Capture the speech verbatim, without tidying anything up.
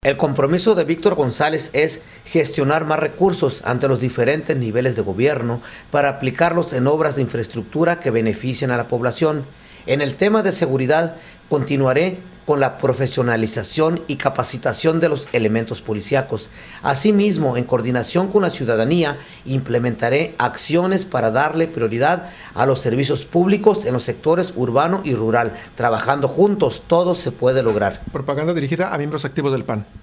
El compromiso de Víctor González es gestionar más recursos ante los diferentes niveles de gobierno para aplicarlos en obras de infraestructura que beneficien a la población. En el tema de seguridad, continuaré con la profesionalización y capacitación de los elementos policíacos. Asimismo, en coordinación con la ciudadanía, implementaré acciones para darle prioridad a los servicios públicos en los sectores urbano y rural. Trabajando juntos, todo se puede lograr. Propaganda dirigida a miembros activos del P A N.